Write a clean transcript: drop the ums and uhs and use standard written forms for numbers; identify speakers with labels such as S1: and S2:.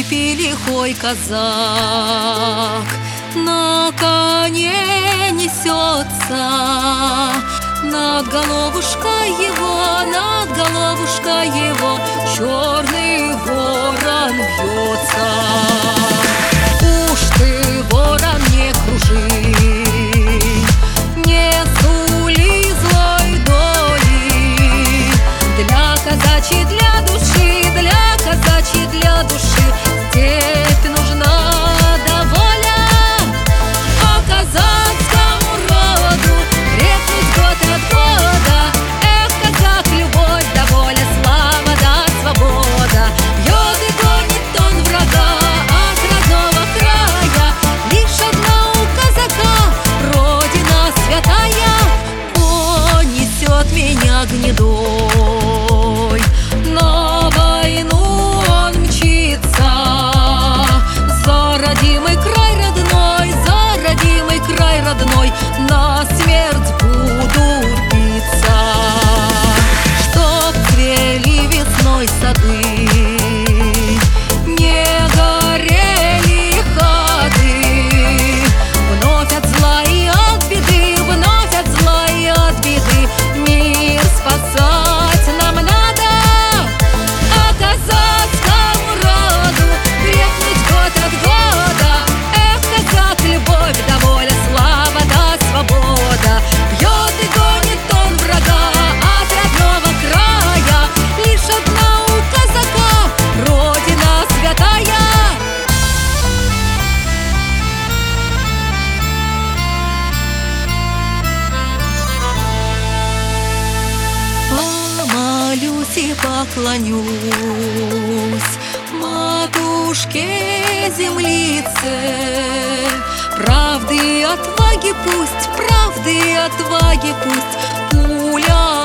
S1: степи лихой казак на коне несется. Над головушкой его черный ворон бьется. Уж ты, ворон, не кружи, не сули злой доли. Для казачьей, для души, степь нужна да воля. А казацкому роду крепнуть год от года. Эх, казак, любовь да воля, слава да свобода. Бьет и гонит он врага от родного края. Лишь одна у казака родина святая. Понесет меня гнедой, на войну он мчится. За родимый край родной, на смерть буду биться. Чтоб цвели весной сады, не горели хаты. Вновь от зла и от беды, мир спасать нам надо. А казацкому роду крепнуть год от года. Эх, казак, любовь да воля, слава да свобода. Бьет и гонит он врага от родного края. Лишь одна у казака родина святая. Помолюсь и поклонюсь матушке землице. Правды и отваги пусть пуля